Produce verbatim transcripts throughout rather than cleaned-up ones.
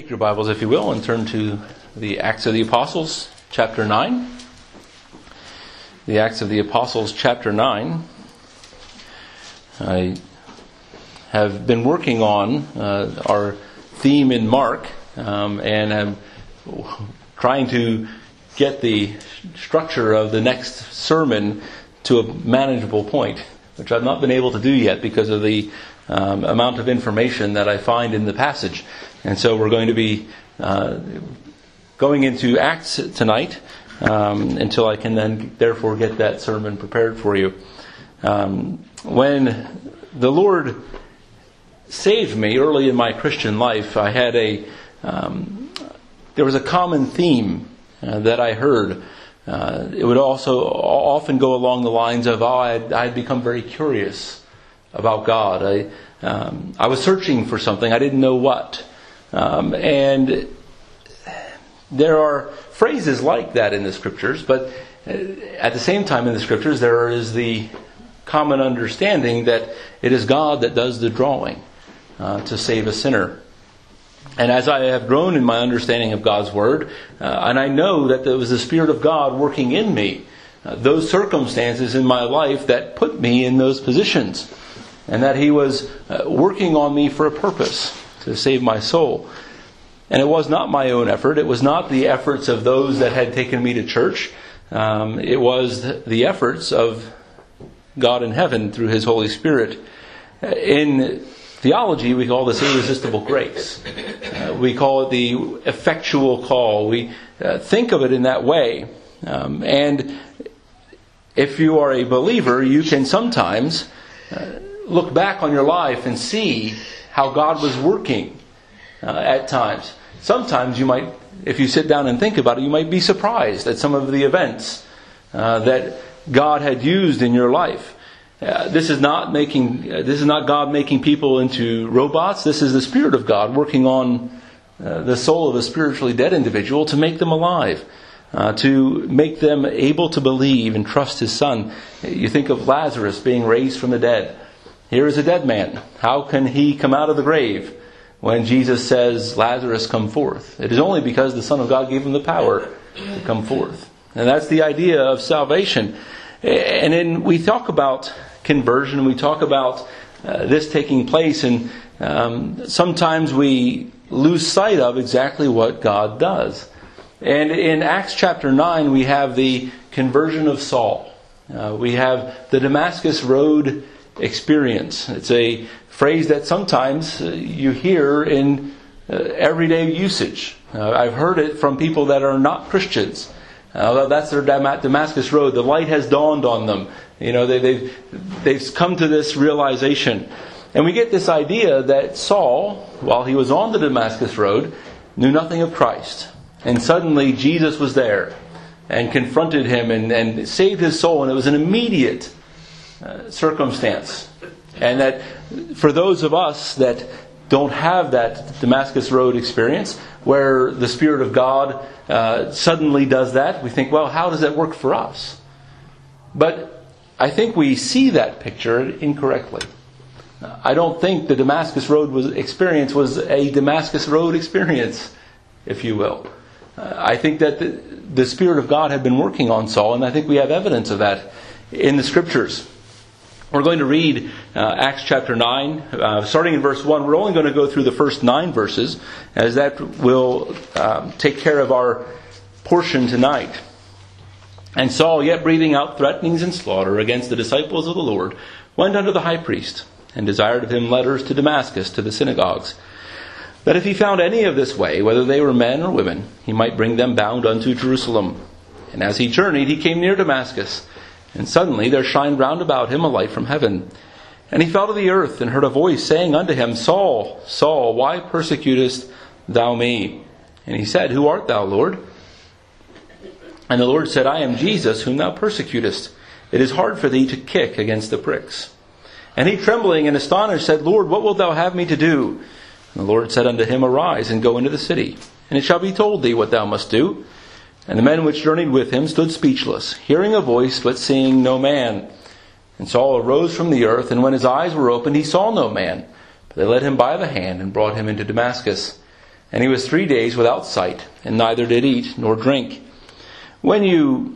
Take your Bibles, if you will, and turn to the Acts of the Apostles, chapter nine. The Acts of the Apostles, chapter nine. I have been working on uh, our theme in Mark, um, and I'm trying to get the structure of the next sermon to a manageable point, which I've not been able to do yet because of the um, amount of information that I find in the passage. And so we're going to be uh, going into Acts tonight um, until I can then therefore get that sermon prepared for you. Um, when the Lord saved me early in my Christian life, I had a um, there was a common theme uh, that I heard. Uh, it would also often go along the lines of, oh, I had, I had become very curious about God. I um, I was searching for something. I didn't know what. Um, and there are phrases like that in the Scriptures, but at the same time in the Scriptures there is the common understanding that it is God that does the drawing uh, to save a sinner. And as I have grown in my understanding of God's Word, uh, and I know that there was the Spirit of God working in me, uh, those circumstances in my life that put me in those positions, and that He was uh, working on me for a purpose, to save my soul. And it was not my own effort. It was not the efforts of those that had taken me to church. Um, it was the efforts of God in heaven through His Holy Spirit. In theology, we call this irresistible grace. Uh, we call it the effectual call. We uh, think of it in that way. Um, and if you are a believer, you can sometimes uh, look back on your life and see how God was working uh, at times. Sometimes you might, if you sit down and think about it, you might be surprised at some of the events uh, that God had used in your life. Uh, this is not making, uh, this is not God making people into robots. This is the Spirit of God working on uh, the soul of a spiritually dead individual to make them alive, uh, to make them able to believe and trust His Son. You think of Lazarus being raised from the dead. Here is a dead man. How can he come out of the grave when Jesus says, Lazarus, come forth? It is only because the Son of God gave him the power to come forth. And that's the idea of salvation. And then we talk about conversion. We talk about uh, this taking place. And um, sometimes we lose sight of exactly what God does. And in Acts chapter nine, we have the conversion of Saul. Uh, we have the Damascus Road experience. It's a phrase that sometimes uh, you hear in uh, everyday usage. Uh, I've heard it from people that are not Christians. Uh, that's their Dam- Damascus Road. The light has dawned on them. You know, they, they've they've come to this realization, and we get this idea that Saul, while he was on the Damascus Road, knew nothing of Christ, and suddenly Jesus was there and confronted him and, and saved his soul, and it was an immediate Uh, circumstance. And that for those of us that don't have that Damascus Road experience, where the Spirit of God uh, suddenly does that, we think, well, how does that work for us? But I think we see that picture incorrectly. I don't think the Damascus Road was, experience was a Damascus Road experience, if you will. Uh, I think that the, the Spirit of God had been working on Saul, and I think we have evidence of that in the Scriptures. We're going to read uh, Acts chapter nine, uh, starting in verse one. We're only going to go through the first nine verses, as that will uh, take care of our portion tonight. And Saul, yet breathing out threatenings and slaughter against the disciples of the Lord, went unto the high priest, and desired of him letters to Damascus, to the synagogues, that if he found any of this way, whether they were men or women, he might bring them bound unto Jerusalem. And as he journeyed, he came near Damascus. And suddenly there shined round about him a light from heaven. And he fell to the earth, and heard a voice saying unto him, Saul, Saul, why persecutest thou me? And he said, Who art thou, Lord? And the Lord said, I am Jesus, whom thou persecutest. It is hard for thee to kick against the pricks. And he, trembling and astonished, said, Lord, what wilt thou have me to do? And the Lord said unto him, Arise, and go into the city, and it shall be told thee what thou must do. And the men which journeyed with him stood speechless, hearing a voice, but seeing no man. And Saul arose from the earth, and when his eyes were opened, he saw no man. But they led him by the hand, and brought him into Damascus. And he was three days without sight, and neither did eat nor drink. When you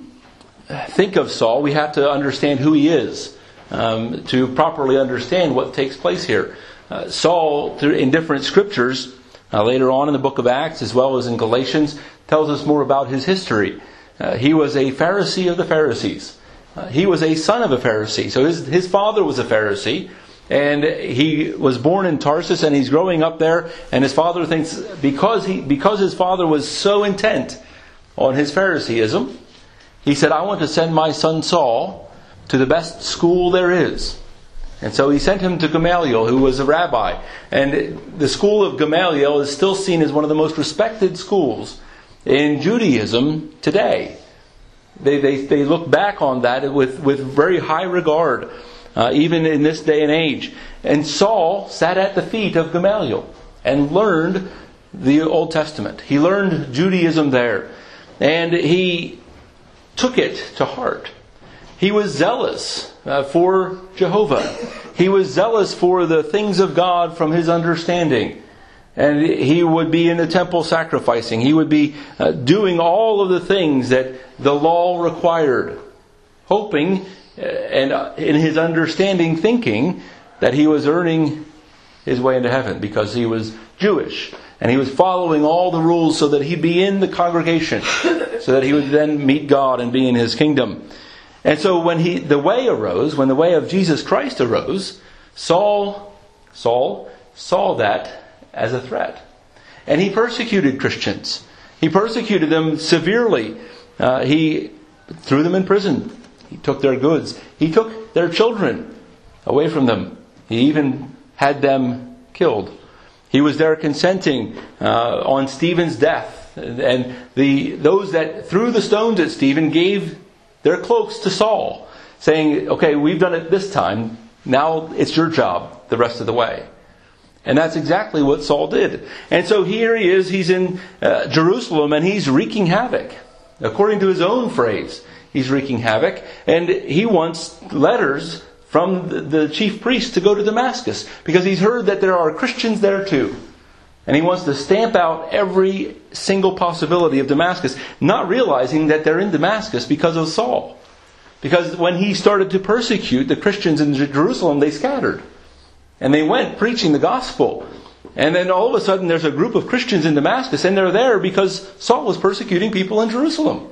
think of Saul, we have to understand who he is um, to properly understand what takes place here. Uh, Saul, in different scriptures, uh, later on in the book of Acts, as well as in Galatians, tells us more about his history. Uh, he was a Pharisee of the Pharisees. Uh, he was a son of a Pharisee. So his, his father was a Pharisee. And he was born in Tarsus, and he's growing up there. And his father thinks, because he because his father was so intent on his Phariseeism, he said, I want to send my son Saul to the best school there is. And so he sent him to Gamaliel, who was a rabbi. And the school of Gamaliel is still seen as one of the most respected schools in Judaism today. They they, they look back on that with, with very high regard, uh, even in this day and age. And Saul sat at the feet of Gamaliel and learned the Old Testament. He learned Judaism there. And he took it to heart. He was zealous uh, for Jehovah. He was zealous for the things of God from his understanding. And he would be in the temple sacrificing. He would be uh, doing all of the things that the law required, hoping uh, and uh, in his understanding thinking that he was earning his way into heaven because he was Jewish. And he was following all the rules so that he'd be in the congregation, so that he would then meet God and be in his kingdom. And so when he the way arose, when the way of Jesus Christ arose, Saul, Saul saw that as a threat. And he persecuted Christians. He persecuted them severely. Uh, he threw them in prison. He took their goods. He took their children away from them. He even had them killed. He was there consenting uh, on Stephen's death. And the those that threw the stones at Stephen gave their cloaks to Saul, saying, okay, we've done it this time. Now it's your job the rest of the way. And that's exactly what Saul did. And so here he is, he's in uh, Jerusalem, and he's wreaking havoc. According to his own phrase, he's wreaking havoc. And he wants letters from the, the chief priest to go to Damascus, because he's heard that there are Christians there too. And he wants to stamp out every single possibility of Damascus, not realizing that they're in Damascus because of Saul. Because when he started to persecute the Christians in Jerusalem, they scattered. And they went preaching the gospel. And then all of a sudden there's a group of Christians in Damascus, and they're there because Saul was persecuting people in Jerusalem.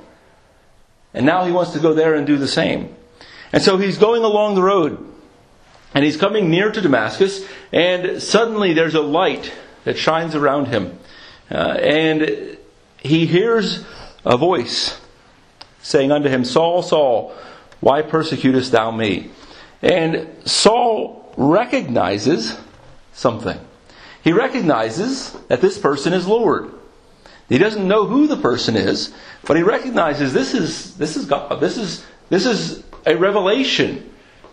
And now he wants to go there and do the same. And so he's going along the road, and he's coming near to Damascus, and suddenly there's a light that shines around him. Uh, and he hears a voice saying unto him, Saul, Saul, why persecutest thou me? And Saul recognizes something. He recognizes that this person is Lord. He doesn't know who the person is, but he recognizes this is this is God. This is this is a revelation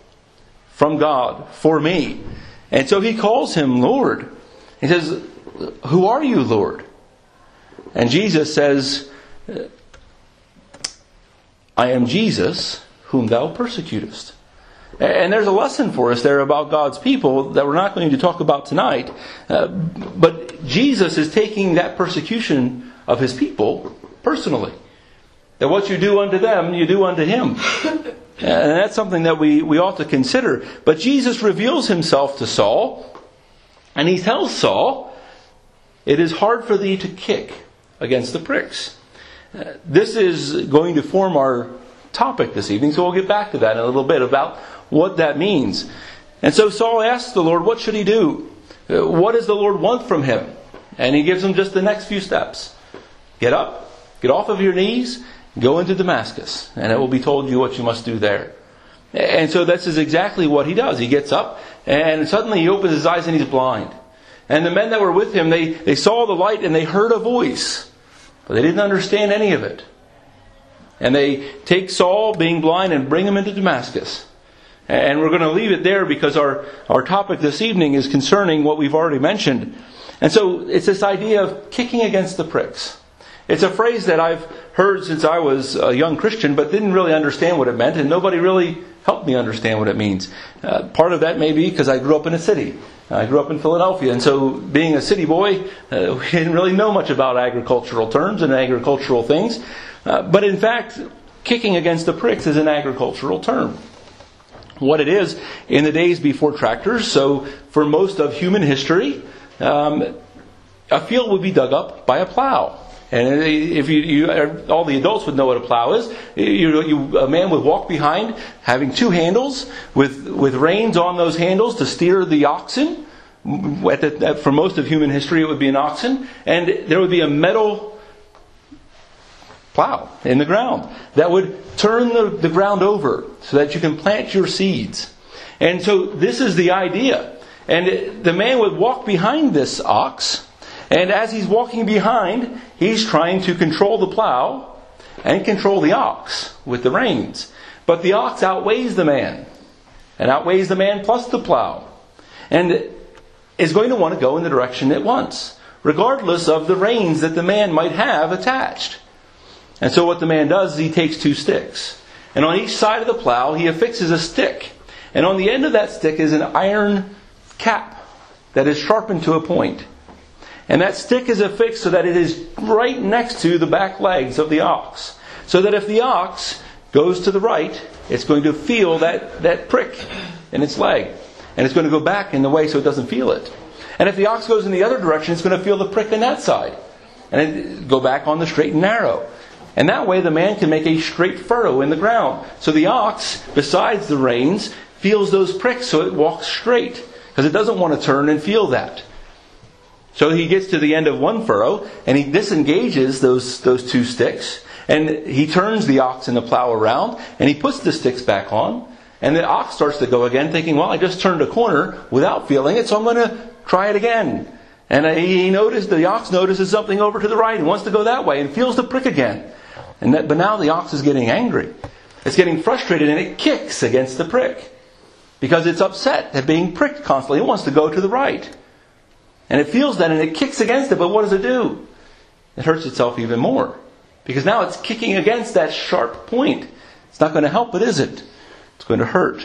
from God for me. And so he calls him Lord. He says, who are you, Lord? And Jesus says, I am Jesus whom thou persecutest. And there's a lesson for us there about God's people that we're not going to talk about tonight. Uh, but Jesus is taking that persecution of his people personally. That what you do unto them, you do unto him. And that's something that we, we ought to consider. But Jesus reveals himself to Saul, and he tells Saul, it is hard for thee to kick against the pricks. Uh, this is going to form our topic this evening, so we'll get back to that in a little bit about what that means. And so Saul asks the Lord, what should he do? Uh, what does the Lord want from him? And he gives him just the next few steps. Get up, get off of your knees, go into Damascus, and it will be told you what you must do there. And so this is exactly what he does. He gets up, and suddenly he opens his eyes and he's blind. And the men that were with him, they, they saw the light and they heard a voice, but they didn't understand any of it. And they take Saul, being blind, and bring him into Damascus. And we're going to leave it there because our, our topic this evening is concerning what we've already mentioned. And so it's this idea of kicking against the pricks. It's a phrase that I've heard since I was a young Christian, but didn't really understand what it meant, and nobody really help me understand what it means. Uh, part of that may be because I grew up in a city. I grew up in Philadelphia, and so being a city boy, uh, we didn't really know much about agricultural terms and agricultural things. Uh, but in fact, kicking against the pricks is an agricultural term. What it is, in the days before tractors, so for most of human history, um, a field would be dug up by a plow. And if you, you, all the adults would know what a plow is. You, you, a man would walk behind, having two handles with with reins on those handles to steer the oxen. At the, for most of human history, it would be an oxen, and there would be a metal plow in the ground that would turn the, the ground over so that you can plant your seeds. And so this is the idea. And the man would walk behind this ox. And as he's walking behind, he's trying to control the plow and control the ox with the reins. But the ox outweighs the man. And outweighs the man plus the plow. And is going to want to go in the direction it wants, regardless of the reins that the man might have attached. And so what the man does is he takes two sticks. And on each side of the plow, he affixes a stick. And on the end of that stick is an iron cap that is sharpened to a point. And that stick is affixed so that it is right next to the back legs of the ox. So that if the ox goes to the right, it's going to feel that, that prick in its leg. And it's going to go back in the way so it doesn't feel it. And if the ox goes in the other direction, it's going to feel the prick on that side. And it go back on the straight and narrow. And that way the man can make a straight furrow in the ground. So the ox, besides the reins, feels those pricks so it walks straight. Because it doesn't want to turn and feel that. So he gets to the end of one furrow, and he disengages those, those two sticks, and he turns the ox and the plow around, and he puts the sticks back on, and the ox starts to go again, thinking, well, I just turned a corner without feeling it, so I'm going to try it again. And he noticed, the ox notices something over to the right and wants to go that way, and feels the prick again. And that, but now the ox is getting angry. It's getting frustrated, and it kicks against the prick. Because it's upset at being pricked constantly. It wants to go to the right. And it feels that and it kicks against it, but what does it do? It hurts itself even more. Because now it's kicking against that sharp point. It's not going to help it, is it? It's going to hurt.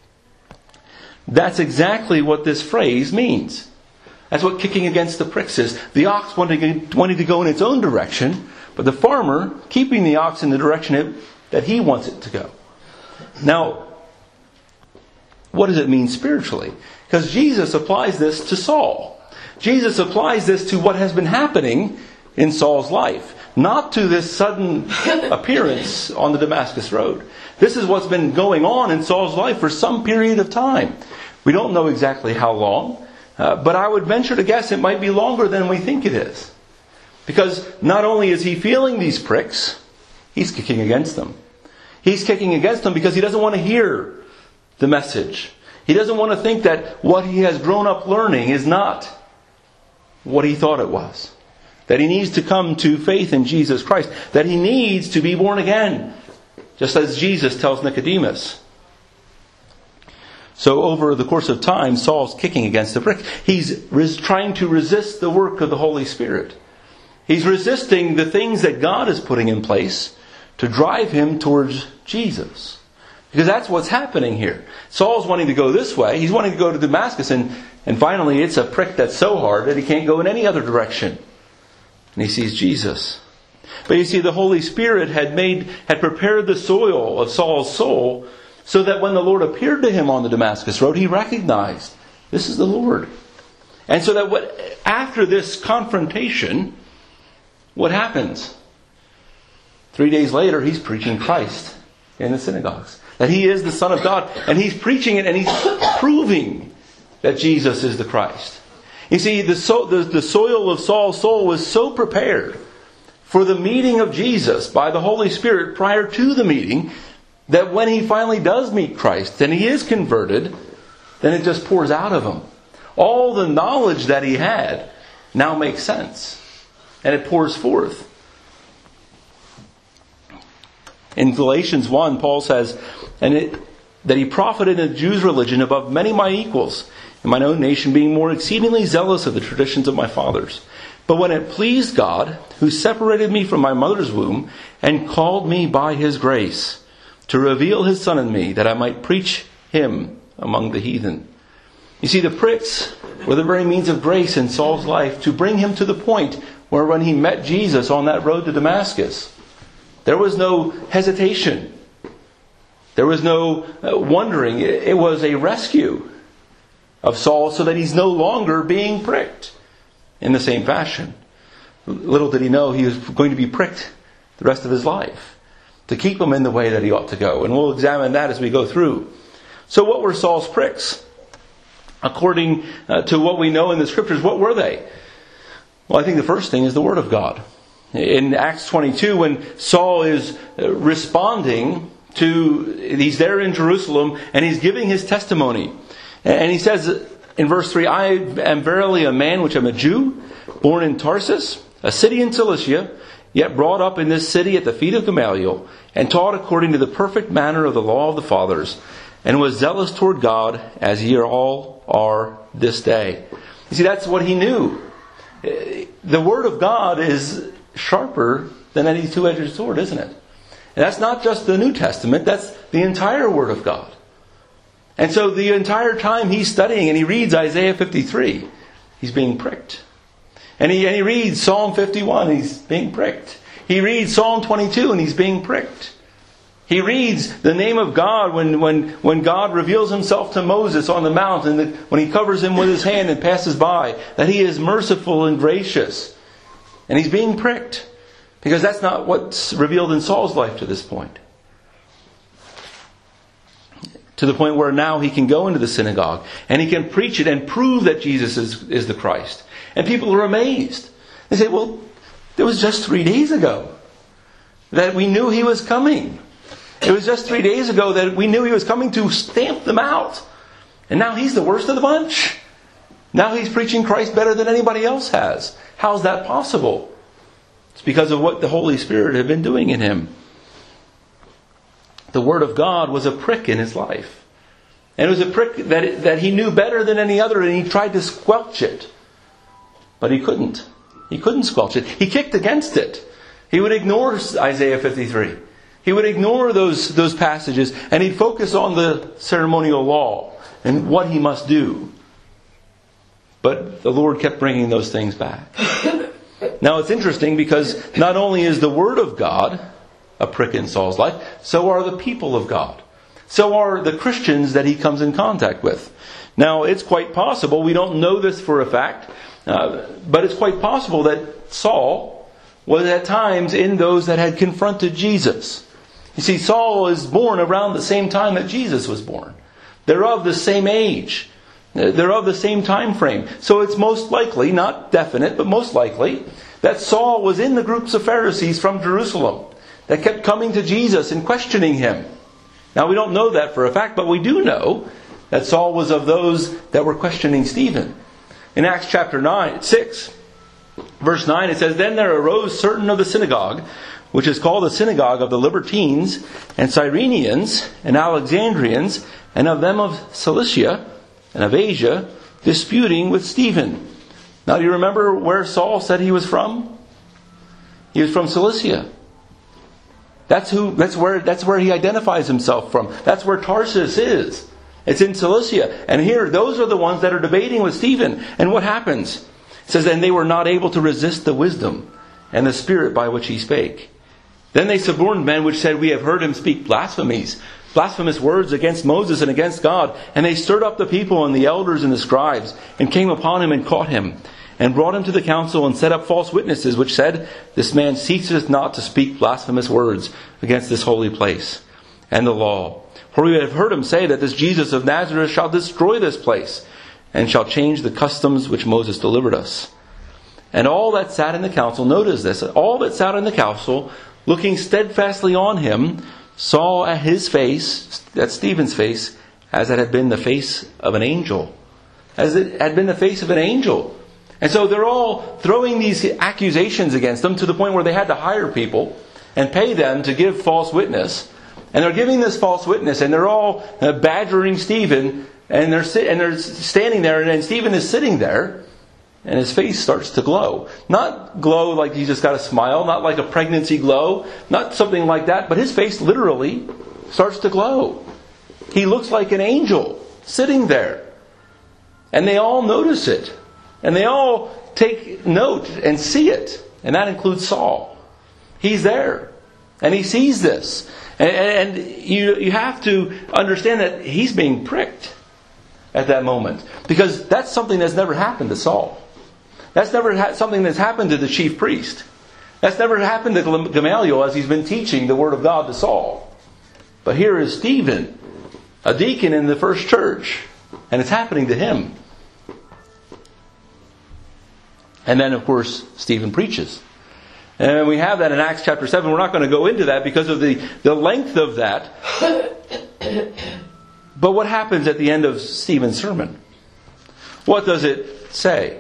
That's exactly what this phrase means. That's what kicking against the pricks is. The ox wanting, wanting to go in its own direction, but the farmer keeping the ox in the direction it, that he wants it to go. Now, what does it mean spiritually? Because Jesus applies this to Saul. Jesus applies this to what has been happening in Saul's life, not to this sudden appearance on the Damascus Road. This is what's been going on in Saul's life for some period of time. We don't know exactly how long, uh, but I would venture to guess it might be longer than we think it is. Because not only is he feeling these pricks, he's kicking against them. He's kicking against them because he doesn't want to hear the message. He doesn't want to think that what he has grown up learning is not what he thought it was. That he needs to come to faith in Jesus Christ. That he needs to be born again. Just as Jesus tells Nicodemus. So over the course of time, Saul's kicking against the brick. He's res- trying to resist the work of the Holy Spirit. He's resisting the things that God is putting in place to drive him towards Jesus. Because that's what's happening here. Saul's wanting to go this way. He's wanting to go to Damascus. And, and finally, it's a prick that's so hard that he can't go in any other direction. And he sees Jesus. But you see, the Holy Spirit had made, had prepared the soil of Saul's soul so that when the Lord appeared to him on the Damascus Road, he recognized, this is the Lord. And so that what, after this confrontation, what happens? Three days later, he's preaching Christ in the synagogues. That he is the Son of God. And he's preaching it and he's proving that Jesus is the Christ. You see, the, so, the, the soil of Saul's soul was so prepared for the meeting of Jesus by the Holy Spirit prior to the meeting that when he finally does meet Christ and he is converted, then it just pours out of him. All the knowledge that he had now makes sense. And it pours forth. In Galatians one, Paul says, and it, that he profited in the Jews' religion above many of my equals, in mine own nation being more exceedingly zealous of the traditions of my fathers. But when it pleased God, who separated me from my mother's womb, and called me by his grace, to reveal his Son in me, that I might preach him among the heathen. You see, the pricks were the very means of grace in Saul's life to bring him to the point where when he met Jesus on that road to Damascus, there was no hesitation. There was no wondering. It was a rescue of Saul so that he's no longer being pricked in the same fashion. Little did he know he was going to be pricked the rest of his life to keep him in the way that he ought to go. And we'll examine that as we go through. So what were Saul's pricks? According uh, to what we know in the Scriptures, what were they? Well, I think the first thing is the Word of God. In Acts twenty-two, when Saul is responding to, he's there in Jerusalem, and he's giving his testimony. And he says in verse three, I am verily a man which am a Jew, born in Tarsus, a city in Cilicia, yet brought up in this city at the feet of Gamaliel, and taught according to the perfect manner of the law of the fathers, and was zealous toward God, as ye all are this day. You see, that's what he knew. The Word of God is sharper than any two-edged sword, isn't it? And that's not just the New Testament, that's the entire Word of God. And so the entire time he's studying and he reads Isaiah fifty-three, he's being pricked. And he, and he reads Psalm fifty-one, he's being pricked. He reads Psalm twenty-two and he's being pricked. He reads the name of God when, when, when God reveals himself to Moses on the mount, and the, when he covers him with his hand and passes by, that he is merciful and gracious. And he's being pricked, because that's not what's revealed in Saul's life to this point. To the point where now he can go into the synagogue and he can preach it and prove that Jesus is, is the Christ. And people are amazed. They say, well, it was just three days ago that we knew he was coming. It was just three days ago that we knew he was coming to stamp them out. And now he's the worst of the bunch. Now he's preaching Christ better than anybody else has. How's that possible? It's because of what the Holy Spirit had been doing in him. The Word of God was a prick in his life. And it was a prick that, it, that he knew better than any other, and he tried to squelch it. But he couldn't. He couldn't squelch it. He kicked against it. He would ignore Isaiah fifty-three. He would ignore those, those passages, and he'd focus on the ceremonial law and what he must do. But the Lord kept bringing those things back. Now it's interesting, because not only is the Word of God a prick in Saul's life, so are the people of God. So are the Christians that he comes in contact with. Now it's quite possible, we don't know this for a fact, uh, but it's quite possible that Saul was at times in those that had confronted Jesus. You see, Saul is born around the same time that Jesus was born. They're of the same age. They're of the same time frame. So it's most likely, not definite, but most likely, that Saul was in the groups of Pharisees from Jerusalem that kept coming to Jesus and questioning him. Now we don't know that for a fact, but we do know that Saul was of those that were questioning Stephen. In Acts chapter nine, six, verse nine, it says, Then there arose certain of the synagogue, which is called the synagogue of the Libertines, and Cyrenians, and Alexandrians, and of them of Cilicia, and of Asia, disputing with Stephen. Now do you remember where Saul said he was from? He was from Cilicia. That's who. That's where. That's where he identifies himself from. That's where Tarsus is. It's in Cilicia. And here, those are the ones that are debating with Stephen. And what happens? It says, and they were not able to resist the wisdom and the spirit by which he spake. Then they suborned men which said, We have heard him speak blasphemies, blasphemous words against Moses and against God. And they stirred up the people and the elders and the scribes, and came upon him and caught him, and brought him to the council, and set up false witnesses, which said, This man ceaseth not to speak blasphemous words against this holy place and the law. For we have heard him say that this Jesus of Nazareth shall destroy this place, and shall change the customs which Moses delivered us. And all that sat in the council, notice this, all that sat in the council, looking steadfastly on him, saw at his face, at Stephen's face, as it had been the face of an angel. As it had been the face of an angel. And so they're all throwing these accusations against them to the point where they had to hire people and pay them to give false witness. And they're giving this false witness, and they're all badgering Stephen, and they're sit- and they're standing there, and then Stephen is sitting there, and his face starts to glow. Not glow like he's just got a smile, not like a pregnancy glow, not something like that, but his face literally starts to glow. He looks like an angel sitting there. And they all notice it. And they all take note and see it. And that includes Saul. He's there. And he sees this. And, and you, you have to understand that he's being pricked at that moment. Because that's something that's never happened to Saul. That's never ha- something that's happened to the chief priest. That's never happened to Gamaliel as he's been teaching the Word of God to Saul. But here is Stephen, a deacon in the first church. And it's happening to him. And then, of course, Stephen preaches. And we have that in Acts chapter seven. We're not going to go into that because of the, the length of that. But what happens at the end of Stephen's sermon? What does it say?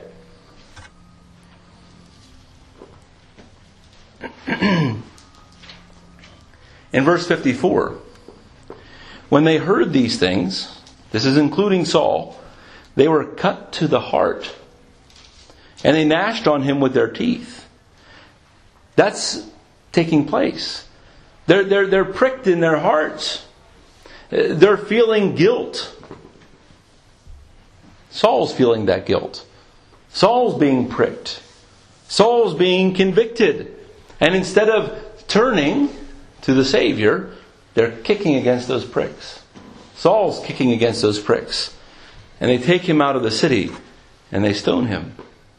In verse fifty-four, when they heard these things, this is including Saul, they were cut to the heart, and they gnashed on him with their teeth. That's taking place. They're, they're, they're pricked in their hearts. They're feeling guilt. Saul's feeling that guilt. Saul's being pricked. Saul's being convicted. And instead of turning to the Savior, they're kicking against those pricks. Saul's kicking against those pricks. And they take him out of the city and they stone him.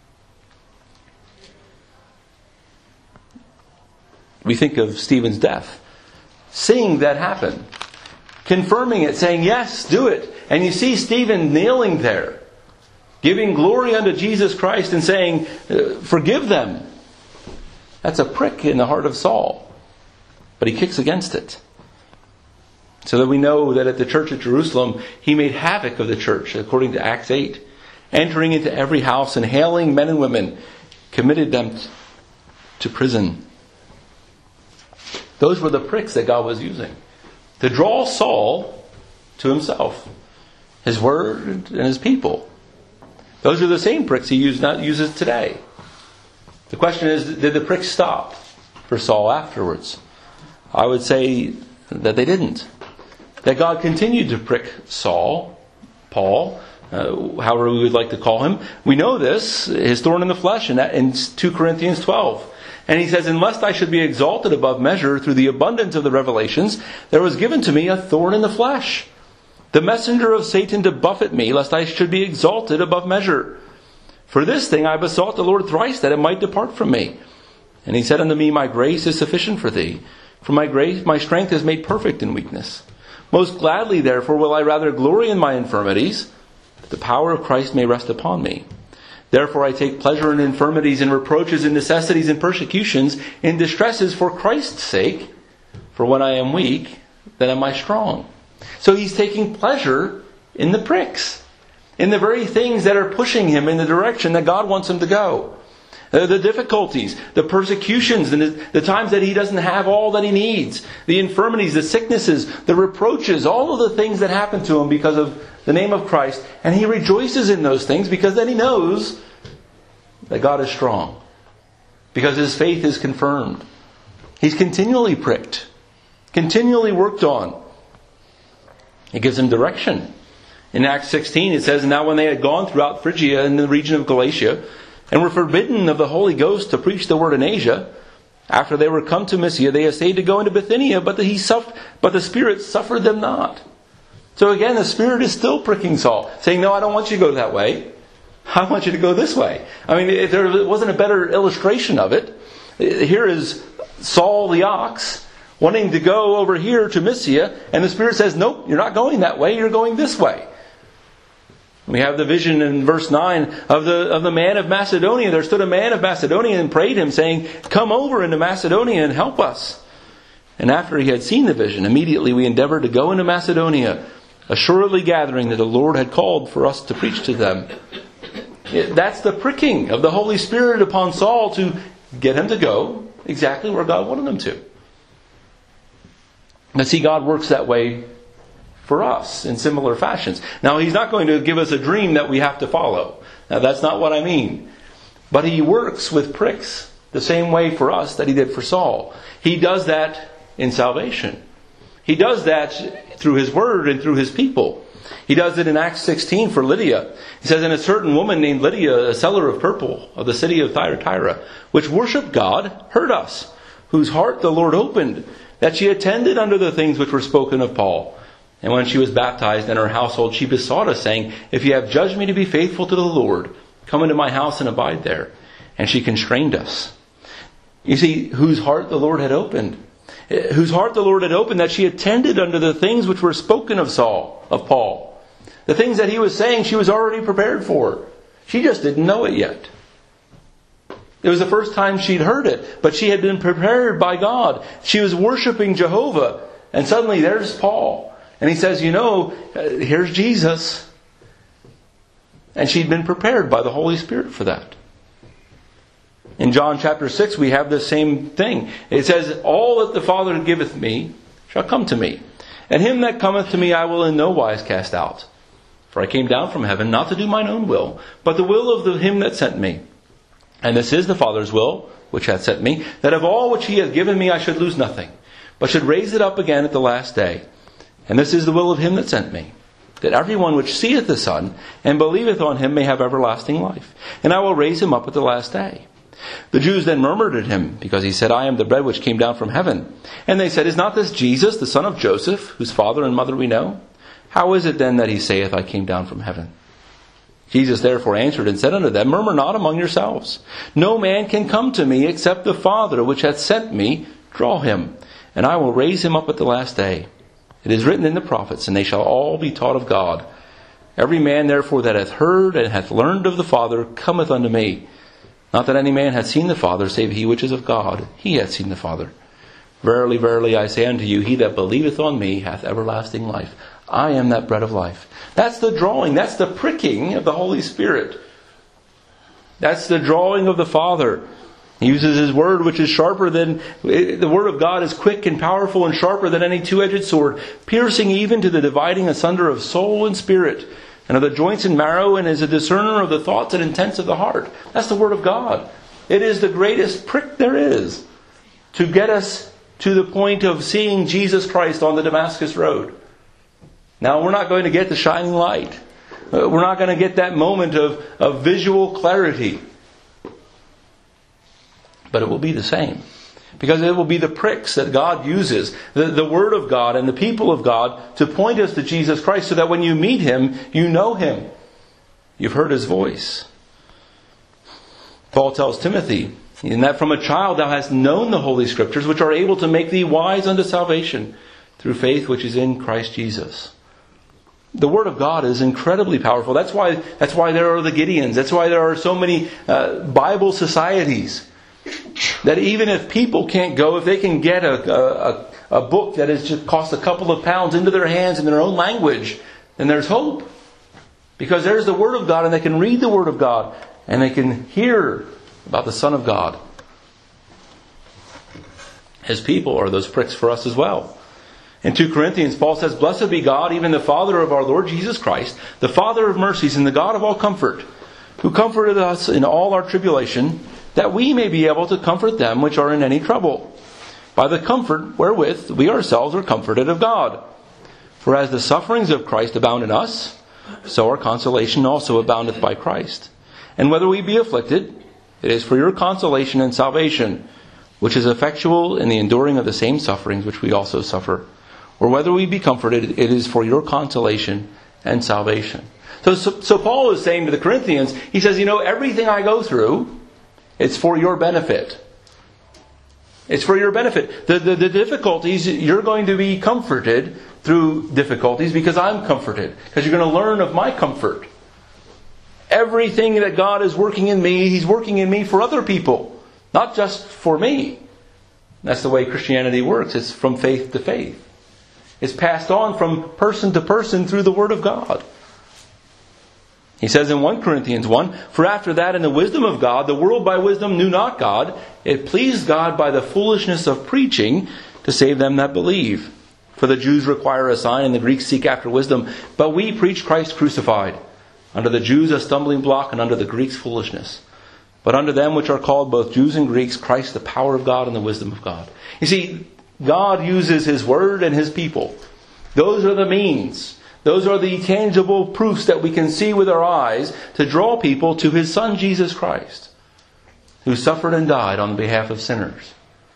We think of Stephen's death. Seeing that happen. Confirming it, saying, yes, do it. And you see Stephen kneeling there, giving glory unto Jesus Christ and saying, forgive them. That's a prick in the heart of Saul. But he kicks against it. So that we know that at the church at Jerusalem, he made havoc of the church, according to Acts eight. Entering into every house and hailing men and women, committed them to prison. Those were the pricks that God was using to draw Saul to himself, his word and his people. Those are the same pricks he used, not uses today. The question is, did the pricks stop for Saul afterwards? I would say that they didn't. That God continued to prick Saul, Paul, uh, however we would like to call him. We know this, his thorn in the flesh, in, that, in two Corinthians twelve. And he says, unless I should be exalted above measure through the abundance of the revelations, there was given to me a thorn in the flesh, the messenger of Satan to buffet me, lest I should be exalted above measure. For this thing I besought the Lord thrice, that it might depart from me. And he said unto me, my grace is sufficient for thee, for my grace, my strength is made perfect in weakness. Most gladly, therefore, will I rather glory in my infirmities, that the power of Christ may rest upon me. Therefore I take pleasure in infirmities, in reproaches, in necessities, in persecutions, in distresses for Christ's sake. For when I am weak, then am I strong. So he's taking pleasure in the pricks, in the very things that are pushing him in the direction that God wants him to go. The difficulties, the persecutions, and the times that he doesn't have all that he needs. The infirmities, the sicknesses, the reproaches, all of the things that happen to him because of the name of Christ. And he rejoices in those things because then he knows that God is strong. Because his faith is confirmed. He's continually pricked. Continually worked on. It gives him direction. In Acts sixteen it says, now when they had gone throughout Phrygia and the region of Galatia, and were forbidden of the Holy Ghost to preach the word in Asia, after they were come to Mysia, they essayed to go into Bithynia, but the, he suffered, but the Spirit suffered them not. So again, the Spirit is still pricking Saul, saying, no, I don't want you to go that way. I want you to go this way. I mean, if there wasn't a better illustration of it, here is Saul the ox wanting to go over here to Mysia, and the Spirit says, nope, you're not going that way, you're going this way. We have the vision in verse nine of the of the man of Macedonia. There stood a man of Macedonia and prayed him, saying, come over into Macedonia and help us. And after he had seen the vision, immediately we endeavored to go into Macedonia, assuredly gathering that the Lord had called for us to preach to them. That's the pricking of the Holy Spirit upon Saul to get him to go exactly where God wanted him to. But see, God works that way for us in similar fashions. Now, he's not going to give us a dream that we have to follow. Now, that's not what I mean. But he works with pricks the same way for us that he did for Saul. He does that in salvation. He does that through His Word and through His people. He does it in Acts sixteen for Lydia. He says, and a certain woman named Lydia, a seller of purple of the city of Thyatira, which worshipped God, heard us, whose heart the Lord opened, that she attended unto the things which were spoken of Paul. And when she was baptized in her household, she besought us, saying, if you have judged me to be faithful to the Lord, come into my house and abide there. And she constrained us. You see, whose heart the Lord had opened. Whose heart the Lord had opened, that she attended unto the things which were spoken of Saul, of Paul. The things that he was saying, she was already prepared for. She just didn't know it yet. It was the first time she'd heard it, but she had been prepared by God. She was worshiping Jehovah, and suddenly there's Paul. And he says, you know, here's Jesus. And she'd been prepared by the Holy Spirit for that. In John chapter six, we have the same thing. It says, all that the Father giveth me shall come to me. And him that cometh to me I will in no wise cast out. For I came down from heaven not to do mine own will, but the will of the him that sent me. And this is the Father's will, which hath sent me, that of all which he hath given me I should lose nothing, but should raise it up again at the last day. And this is the will of him that sent me, that everyone which seeth the Son, and believeth on him, may have everlasting life. And I will raise him up at the last day. The Jews then murmured at him, because he said, I am the bread which came down from heaven. And they said, is not this Jesus, the son of Joseph, whose father and mother we know? How is it then that he saith, I came down from heaven? Jesus therefore answered and said unto them, murmur not among yourselves. No man can come to me, except the Father which hath sent me draw him. And I will raise him up at the last day. It is written in the prophets, and they shall all be taught of God. Every man therefore that hath heard and hath learned of the Father cometh unto me. Not that any man hath seen the Father, save he which is of God. He hath seen the Father. Verily, verily, I say unto you, he that believeth on me hath everlasting life. I am that bread of life. That's the drawing. That's the pricking of the Holy Spirit. That's the drawing of the Father. He uses His Word, which is sharper than... The Word of God is quick and powerful and sharper than any two-edged sword, piercing even to the dividing asunder of soul and spirit, and of the joints and marrow, and is a discerner of the thoughts and intents of the heart. That's the Word of God. It is the greatest prick there is to get us to the point of seeing Jesus Christ on the Damascus Road. Now, we're not going to get the shining light. Uh, we're not going to get that moment of, of visual clarity. But it will be the same. Because it will be the pricks that God uses, the, the Word of God and the people of God, to point us to Jesus Christ, so that when you meet Him, you know Him. You've heard His voice. Paul tells Timothy, in that from a child thou hast known the Holy Scriptures, which are able to make thee wise unto salvation, through faith which is in Christ Jesus. The Word of God is incredibly powerful. That's why, that's why there are the Gideons. That's why there are so many uh, Bible societies. That even if people can't go, if they can get a, a, a book that has just cost a couple of pounds into their hands in their own language, then there's hope. Because there's the Word of God, and they can read the Word of God, and they can hear about the Son of God. His people are those pricks for us as well. In Second Corinthians, Paul says, blessed be God, even the Father of our Lord Jesus Christ, the Father of mercies and the God of all comfort, who comforted us in all our tribulation, that we may be able to comfort them which are in any trouble, by the comfort wherewith we ourselves are comforted of God. For as the sufferings of Christ abound in us, so our consolation also aboundeth by Christ. And whether we be afflicted, it is for your consolation and salvation, which is effectual in the enduring of the same sufferings which we also suffer. Or whether we be comforted, it is for your consolation and salvation. So, so, so Paul is saying to the Corinthians, he says, you know, everything I go through, it's for your benefit. It's for your benefit. The, the, the difficulties, you're going to be comforted through difficulties because I'm comforted. Because you're going to learn of my comfort. Everything that God is working in me, He's working in me for other people. Not just for me. That's the way Christianity works. It's from faith to faith. It's passed on from person to person through the Word of God. He says in First Corinthians one, for after that in the wisdom of God, the world by wisdom knew not God. It pleased God by the foolishness of preaching to save them that believe. For the Jews require a sign and the Greeks seek after wisdom. But we preach Christ crucified. Unto the Jews a stumbling block, and unto the Greeks foolishness. But unto them which are called both Jews and Greeks, Christ the power of God and the wisdom of God. You see, God uses His Word and His people. Those are the means. Those are the tangible proofs that we can see with our eyes to draw people to His Son Jesus Christ, who suffered and died on behalf of sinners.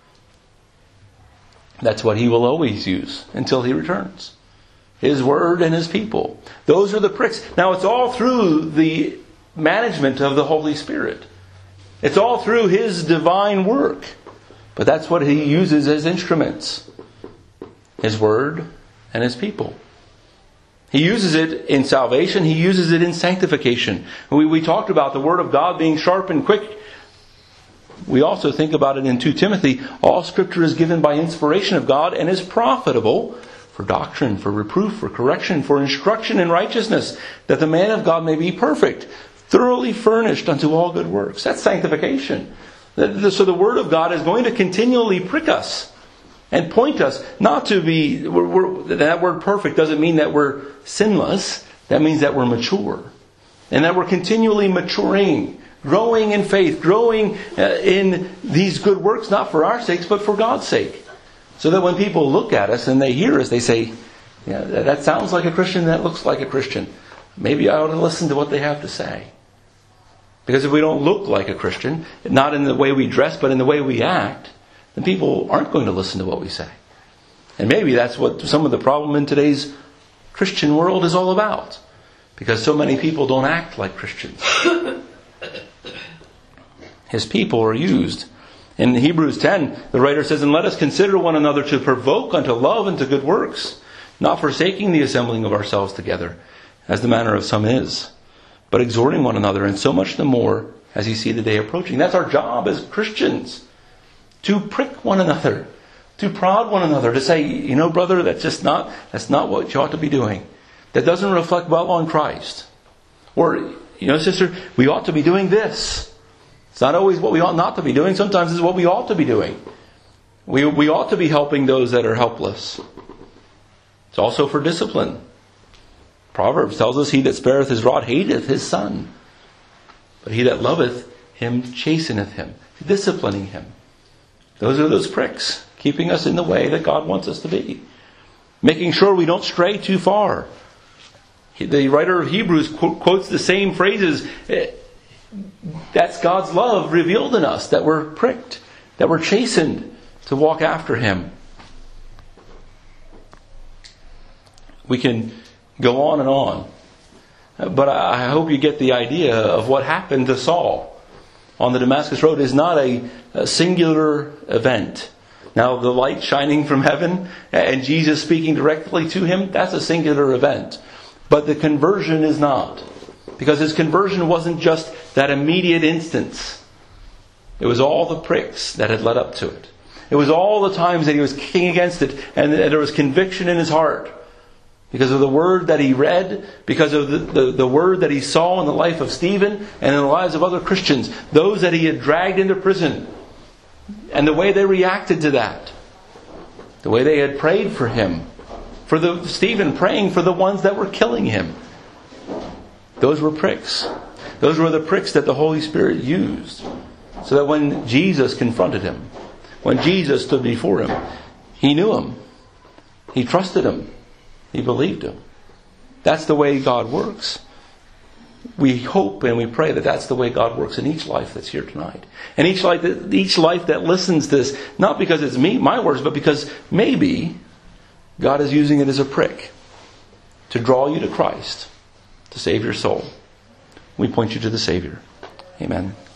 That's what He will always use until He returns. His Word and His people. Those are the pricks. Now it's all through the management of the Holy Spirit. It's all through His divine work. But that's what He uses as instruments. His Word and His people. He uses it in salvation. He uses it in sanctification. We, we talked about the Word of God being sharp and quick. We also think about it in Second Timothy. All Scripture is given by inspiration of God and is profitable for doctrine, for reproof, for correction, for instruction in righteousness, that the man of God may be perfect, thoroughly furnished unto all good works. That's sanctification. So the Word of God is going to continually prick us and point us not to be... We're, we're, that word perfect doesn't mean that we're sinless. That means that we're mature. And that we're continually maturing, growing in faith, growing uh, in these good works, not for our sakes, but for God's sake. So that when people look at us and they hear us, they say, yeah, that sounds like a Christian, that looks like a Christian. Maybe I ought to listen to what they have to say. Because if we don't look like a Christian, not in the way we dress, but in the way we act, then people aren't going to listen to what we say. And maybe that's what some of the problem in today's Christian world is all about. Because so many people don't act like Christians. His people are used. In Hebrews ten, the writer says, "And let us consider one another to provoke unto love and to good works, not forsaking the assembling of ourselves together, as the manner of some is, but exhorting one another, and so much the more as you see the day approaching." That's our job as Christians. To prick one another. To prod one another. To say, you know, brother, that's just not, that's not what you ought to be doing. That doesn't reflect well on Christ. Or, you know, sister, we ought to be doing this. It's not always what we ought not to be doing. Sometimes it's what we ought to be doing. We, we ought to be helping those that are helpless. It's also for discipline. Proverbs tells us, "He that spareth his rod hateth his son. But he that loveth him chasteneth him," disciplining him. Those are those pricks, keeping us in the way that God wants us to be. Making sure we don't stray too far. The writer of Hebrews quotes the same phrases. That's God's love revealed in us, that we're pricked, that we're chastened to walk after Him. We can go on and on. But I hope you get the idea of what happened to Saul on the Damascus Road is not a, a singular event. Now, the light shining from heaven and Jesus speaking directly to him, that's a singular event. But the conversion is not. Because his conversion wasn't just that immediate instance. It was all the pricks that had led up to it. It was all the times that he was kicking against it and there was conviction in his heart. Because of the word that he read, because of the, the, the word that he saw in the life of Stephen and in the lives of other Christians. Those that he had dragged into prison. And the way they reacted to that. The way they had prayed for him. For the Stephen praying for the ones that were killing him. Those were pricks. Those were the pricks that the Holy Spirit used. So that when Jesus confronted him, when Jesus stood before him, he knew him. He trusted him. He believed him. That's the way God works. We hope and we pray that that's the way God works in each life that's here tonight. And each life that, each life that listens to this, not because it's me, my words, but because maybe God is using it as a prick to draw you to Christ, to save your soul. We point you to the Savior. Amen.